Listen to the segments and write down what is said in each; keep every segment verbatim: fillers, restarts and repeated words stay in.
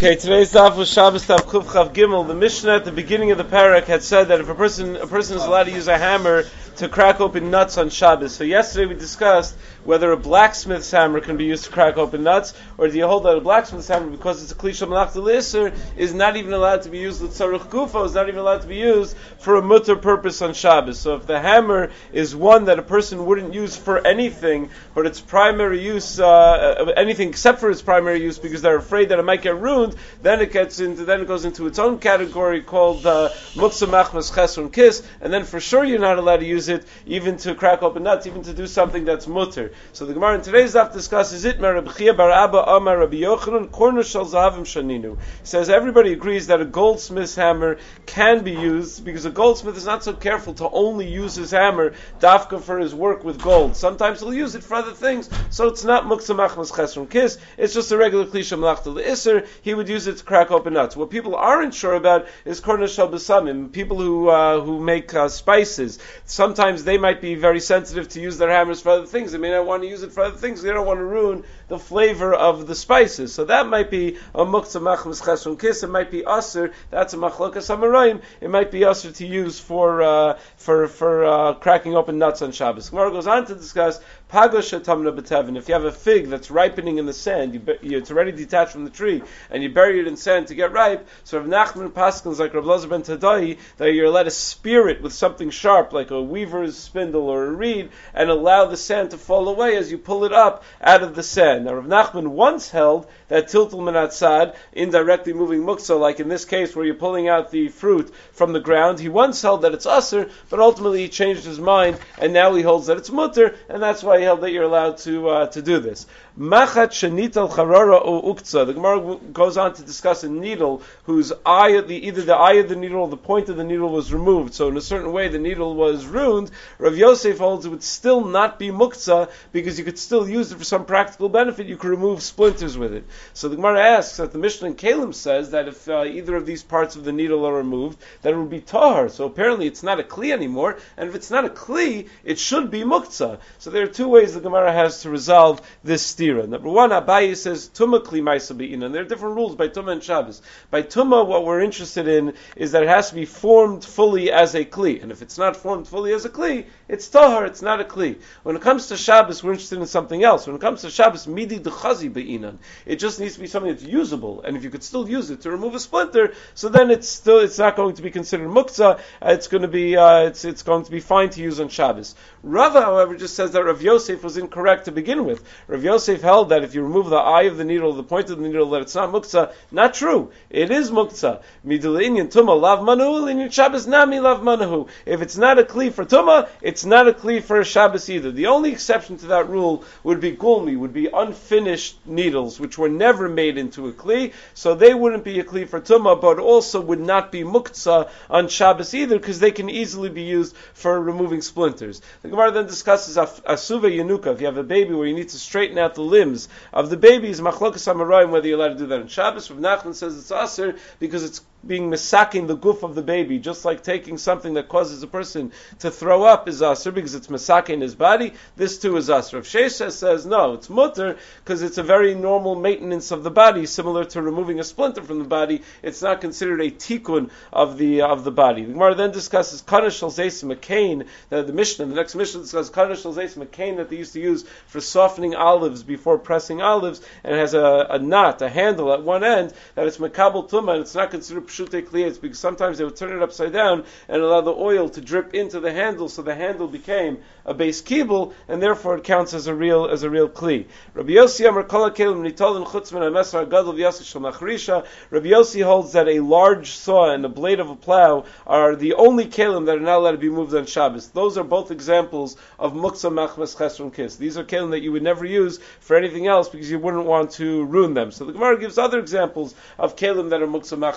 Okay, today's daf was Shabbos Daf Kuf Chav Gimel. The Mishnah at the beginning of the parak had said that if a person a person is allowed to use a hammer to crack open nuts on Shabbos. So yesterday we discussed whether a blacksmith's hammer can be used to crack open nuts, or do you hold that a blacksmith's hammer, because it's a klisha malach l'isser, is not even allowed to be used with tzarich gufo, is not even allowed to be used for a mutter purpose on Shabbos. So if the hammer is one that a person wouldn't use for anything, but its primary use, uh, anything except for its primary use, because they're afraid that it might get ruined, then it gets into, then it goes into its own category called muksa machmas chesron kis, and then for sure you're not allowed to use it even to crack open nuts, even to do something that's mutter. So the Gemara in today's daf discusses it. Rabbi Chia bar Abba Amar Rabbi Yochanan Korner Shel Zahavim Shaninu. He says everybody agrees that a goldsmith's hammer can be used, because a goldsmith is not so careful to only use his hammer dafka for his work with gold. Sometimes he'll use it for other things, so it's not muksa machmas chesron kis. It's just a regular klisha malachta le'isser. He would use it to crack open nuts. What people aren't sure about is Korner Shel Besamim. People who uh, who make uh, spices. Sometimes they might be very sensitive to use their hammers for other things. They may not want to use it for other things. They don't want to ruin the flavor of the spices. So that might be a muktzah machmas chesron kis. It might be aser. That's a machlokas hamarayim. It might be aser to use for uh, for for uh, cracking open nuts on Shabbos. Gemara goes on to discuss pagosh tamna b'tevin. If you have a fig that's ripening in the sand, you, you, it's already detached from the tree, and you bury it in sand to get ripe. So Rav Nachman Paskins, like Rav Lazar ben Tadai, that you're allowed to spear it with something sharp, like a weaver's spindle or a reed, and allow the sand to fall away as you pull it up out of the sand. Now Rav Nachman once held that tiltul menatzad, indirectly moving muktzah, like in this case where you're pulling out the fruit from the ground, he once held that it's aser, but ultimately he changed his mind, and now he holds that it's mutter, and that's why he held that you're allowed to uh, to do this. Machat shenit al charara o uktzah. The Gemara goes on to discuss a needle whose eye, the, either the eye of the needle or the point of the needle was removed. So in a certain way the needle was ruined. Rav Yosef holds it would still not be muktzah, because you could still use it for some practical benefit. You could remove splinters with it. So the Gemara asks that the Mishnah in Kalim says that if uh, either of these parts of the needle are removed, that it would be tahar. So apparently it's not a kli anymore, and if it's not a kli, it should be muktzah. So there are two ways the Gemara has to resolve this stira. Number one, Abaye says Tumah Kli Maisa Be'inan. There are different rules by Tumah and Shabbos. By Tumah, what we're interested in is that it has to be formed fully as a Kli. And if it's not formed fully as a Kli, it's Tahar, it's not a Kli. When it comes to Shabbos, we're interested in something else. When it comes to Shabbos, Midi D'chazi Be'inan. It just needs to be something that's usable. And if you could still use it to remove a splinter, so then it's still it's not going to be considered Muktzah. It's going to be uh, it's it's going to be fine to use on Shabbos. Rava, however, just says that Rav Yosef was incorrect to begin with. Rav Yosef held that if you remove the eye of the needle, the point of the needle, that it's not muktzah. Not true. It is muktzah. Midul inyan tumah lav manahu, inyan Shabbos nami lav manahu. If it's not a kli for tumah, it's not a kli for a Shabbos either. The only exception to that rule would be gulmi, would be unfinished needles, which were never made into a kli, so they wouldn't be a kli for tumah, but also would not be muktzah on Shabbos either, because they can easily be used for removing splinters. The Gemara then discusses asuve yanuka. If you have a baby where you need to straighten out the limbs of the baby, is machlokas hamarayim whether you're allowed to do that on Shabbos. Rav Nachman says it's aser because it's being misaking the goof of the baby, just like taking something that causes a person to throw up is aser because it's misaking his body. This too is aser. Rav Sheshes says no, it's mutter because it's a very normal maintenance of the body, similar to removing a splinter from the body. It's not considered a tikkun of the uh, of the body. The Gemara then discusses kana shel zeis makain. The, the Mishnah, the next Mishnah discusses kana shel zeis makain that they used to use for softening olives before pressing olives, and it has a, a knot, a handle at one end that it's makabel tumah, and it's not considered pshutei kliyos because sometimes they would turn it upside down and allow the oil to drip into the handle, so the handle became a base kibul, and therefore it counts as a real as a real kli. Rabbi Yossi Amar kol hakelim nitolin chutz min hamesar gadol v'yasik shel machrisha. Rabbi Yossi holds that a large saw and a blade of a plow are the only kelim that are not allowed to be moved on Shabbos. Those are both examples of muktzah machmas chesron kis. These are kelim that you would never use for anything else because you wouldn't want to ruin them. So the Gemara gives other examples of kelim that are muktzah machmas chesron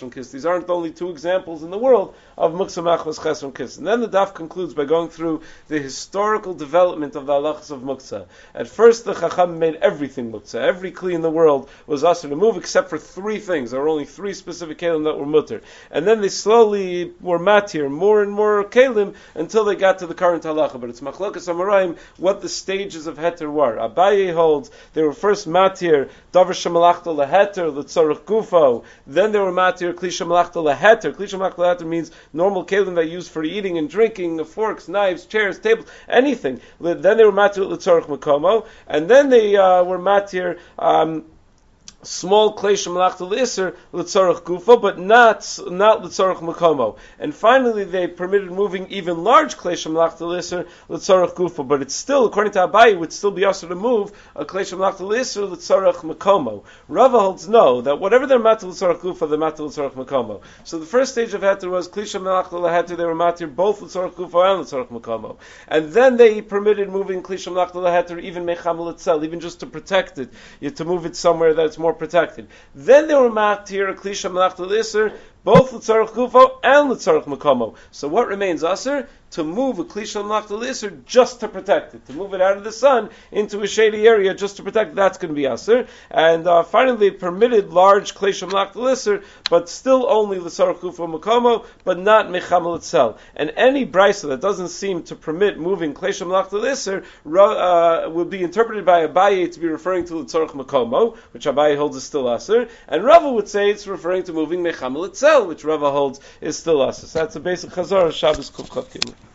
Chesron Kis. These aren't only two examples in the world of Muksa Machmas Chesron Kis. And then the daf concludes by going through the historical development of the halachas of Muksa. At first, the Chacham made everything Muksa. Every kli in the world was asked to move except for three things. There were only three specific kelim that were mutter. And then they slowly were matir, more and more kelim, until they got to the current halacha. But it's Machlokes Amoraim what the stages of heter were. Abaye holds they were first matir, davar shemalachta leheter, letzorach gufo. Then they were matir, kli shemalachta leheter. Kli shemalachta leheter means normal kelim that used for eating and drinking, forks, knives, chairs, tables, anything. Then they were matir, letzorach makomo. And then they uh, were matir, um, small klei shemalachta l'isser l'tzorach gufa, but not not l'tzorach makomo. And finally, they permitted moving even large klei shemalachta l'isser l'tzorach gufa, but it's still, according to Abaye, would still be also to move a klei shemalachta l'isser l'tzorach makomo. Rava holds no, that whatever they're matir l'tzorach gufa, they're matir l'tzorach makomo. So the first stage of heter was klei shemalachta l'heter, they were matir both l'tzorach gufa and l'tzorach makomo. And then they permitted moving klei shemalachta l'heter even mechamel itself, even just to protect it, you to move it somewhere that's more protected. Then they were matir a klisha malachta l'isser, both l'tzarech gufo and l'tzarech makomo. So what remains aser? To move a klisha malachta l'isser just to protect it, to move it out of the sun into a shady area just to protect it, that's going to be aser. And uh, finally, they permitted large klisha malachta l'isser, but still only l'tzarech gufo makomo, but not mechamel itself. And any brisa that doesn't seem to permit moving klisha malachta l'isser uh, will be interpreted by Abaye to be referring to l'tzarech makomo, which Abaye holds is still aser, and Rava would say it's referring to moving mechamel itself, which Rava holds is still aser. So that's the basic chazar of Shabbos Kuf Chav Gimel.